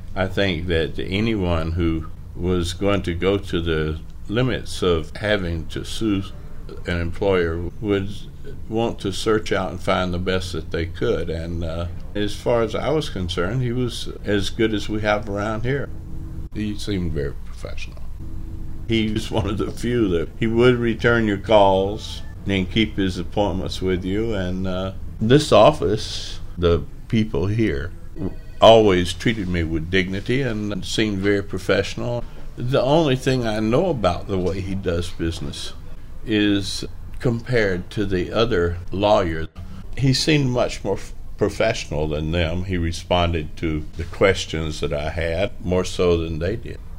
I think that anyone who was going to go to the limits of having to sue an employer would want to search out and find the best that they could. And as far as I was concerned, he was as good as we have around here. He seemed very professional. He was one of the few that he would return your calls and keep his appointments with you. And this office, the people here, always treated me with dignity and seemed very professional. The only thing I know about the way he does business is compared to the other lawyers. He seemed much more professional than them. He responded to the questions that I had more so than they did.